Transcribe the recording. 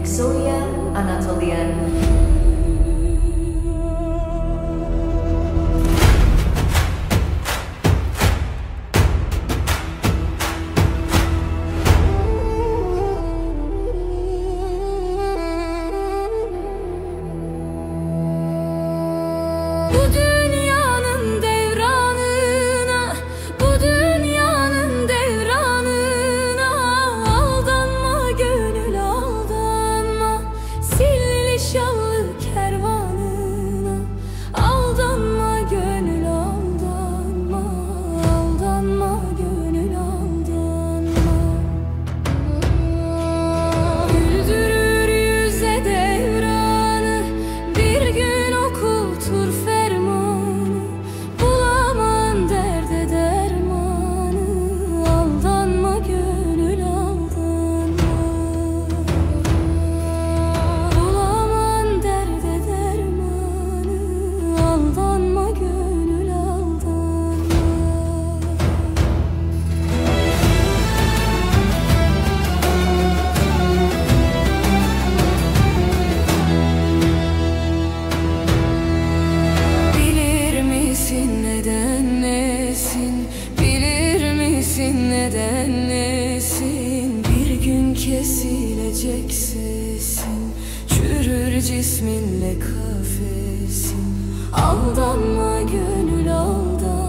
Victoria Anatolian. Bu dünyanın devranına, bu dünyanın devranına aldanma gönül aldanma, silli şallı kervanına aldanma gönül aldanma, aldanma gönül aldanma. Güldürür yüze devranı, bir gün okutur fermanı, bulaman derde dermanı, aldanma gönül aldanma. Bulaman derde dermanı, aldanma gönül aldanma. Bilir misin neden nesin? Bilir misin neden nesin? Bir gün kesilecek sesin, çürür cisminle kafesin. Aldanma gönül aldanma.